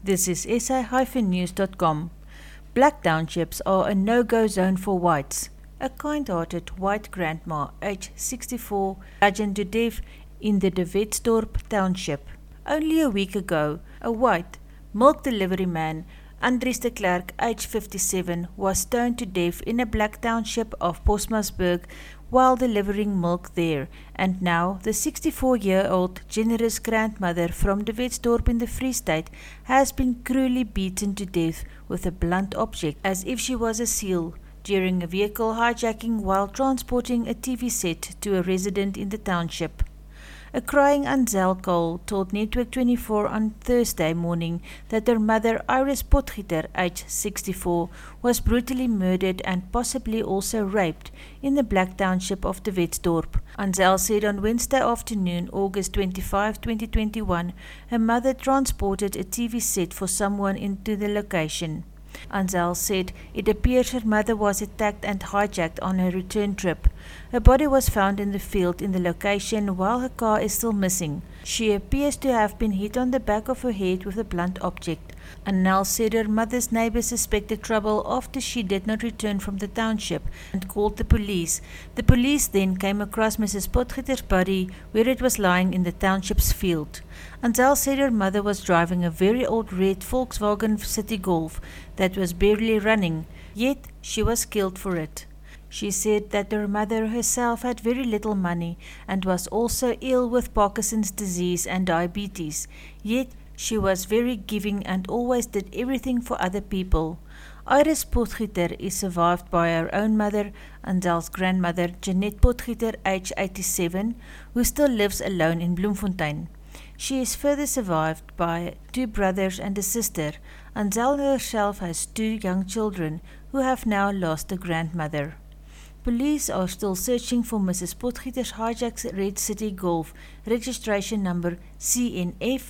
This is sa-news.com. Black townships are a no-go zone for whites. A kind-hearted white grandma, age 64, bludgeoned to death in the De Wetsdorp township. Only a week ago, a white milk delivery man, Andries de Klerk, age 57, was stoned to death in a black township of Bosmasburg while delivering milk there, and now the 64-year-old generous grandmother from De Wetsdorp in the Free State has been cruelly beaten to death with a blunt object as if she was a seal during a vehicle hijacking while transporting a TV set to a resident in the township. A crying Ansel Cole told Network 24 on Thursday morning that her mother, Iris Potgieter, aged 64, was brutally murdered and possibly also raped in the black township of De Wetsdorp. Ansel said on Wednesday afternoon, August 25, 2021, her mother transported a TV set for someone into the location. Ansel said it appears her mother was attacked and hijacked on her return trip. Her body was found in the field in the location while her car is still missing. She appears to have been hit on the back of her head with a blunt object. Annel said her mother's neighbors suspected trouble after she did not return from the township and called the police. The police then came across Mrs. Potgieter's body where it was lying in the township's field. Ansel said her mother was driving a very old red Volkswagen City Golf that was barely running, yet she was killed for it. She said that her mother herself had very little money and was also ill with Parkinson's disease and diabetes, yet she was very giving and always did everything for other people. Iris Potgieter is survived by her own mother, Ansel's grandmother, Jeanette Potgieter, age 87, who still lives alone in Bloemfontein. She is further survived by two brothers and a sister. Ansel herself has two young children who have now lost a grandmother. Police are still searching for Mrs. Potgieter's hijacked red City Golf, registration number CNF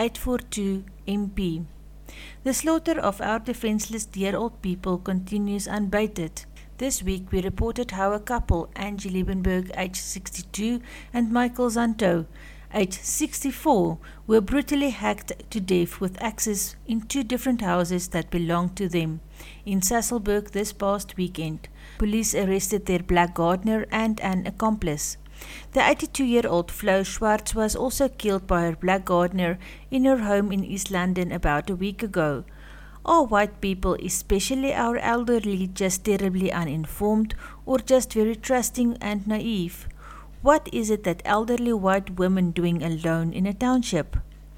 842 MP. The slaughter of our defenseless dear-old people continues unabated. This week we reported how a couple, Angie Liebenberg, age 62, and Michael Zanto, age 64, were brutally hacked to death with axes in two different houses that belonged to them in Sasolburg this past weekend. Police arrested their black gardener and an accomplice. The 82-year-old Flo Schwartz was also killed by her black gardener in her home in East London about a week ago. Are white people, especially our elderly, just terribly uninformed or just very trusting and naive? What is it that elderly white women doing alone in a township?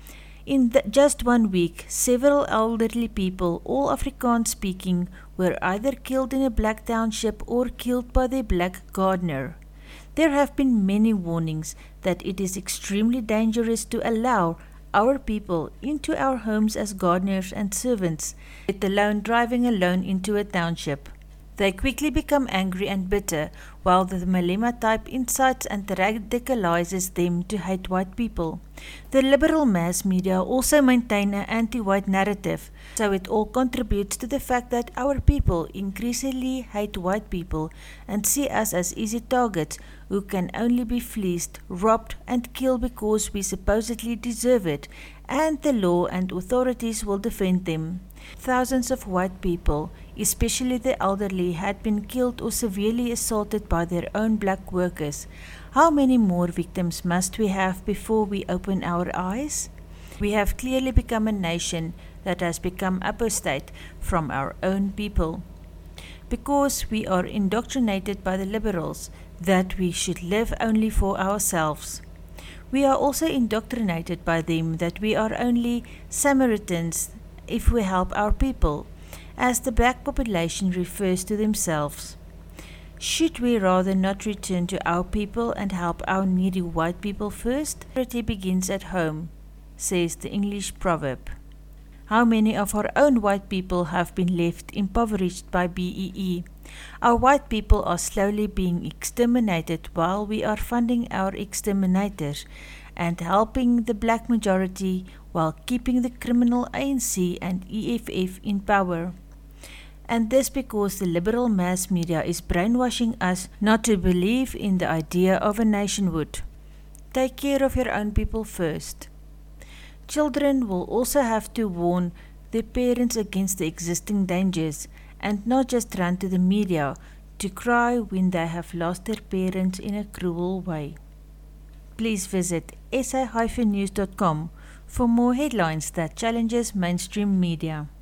In just 1 week, several elderly people, all Afrikaans speaking, were either killed in a black township or killed by their black gardener. There have been many warnings that it is extremely dangerous to allow our people into our homes as gardeners and servants, let alone driving alone into a township. They quickly become angry and bitter, while the Malema type incites and radicalizes them to hate white people. The liberal mass media also maintain an anti-white narrative, so it all contributes to the fact that our people increasingly hate white people and see us as easy targets who can only be fleeced, robbed and killed because we supposedly deserve it, and the law and authorities will defend them. Thousands of white people, especially the elderly, had been killed or severely assaulted by their own black workers. How many more victims must we have before we open our eyes? We have clearly become a nation that has become apostate from our own people, because we are indoctrinated by the liberals that we should live only for ourselves. We are also indoctrinated by them that we are only Samaritans if we help our people, as the black population refers to themselves. Should we rather not return to our people and help our needy white people first? Charity begins at home, says the English proverb. How many of our own white people have been left impoverished by BEE? Our white people are slowly being exterminated while we are funding our exterminators and helping the black majority while keeping the criminal ANC and EFF in power. And this because the liberal mass media is brainwashing us not to believe in the idea of a nationhood. Take care of your own people first. Children will also have to warn their parents against the existing dangers and not just run to the media to cry when they have lost their parents in a cruel way. Please visit sa-news.com for more headlines that challenges mainstream media.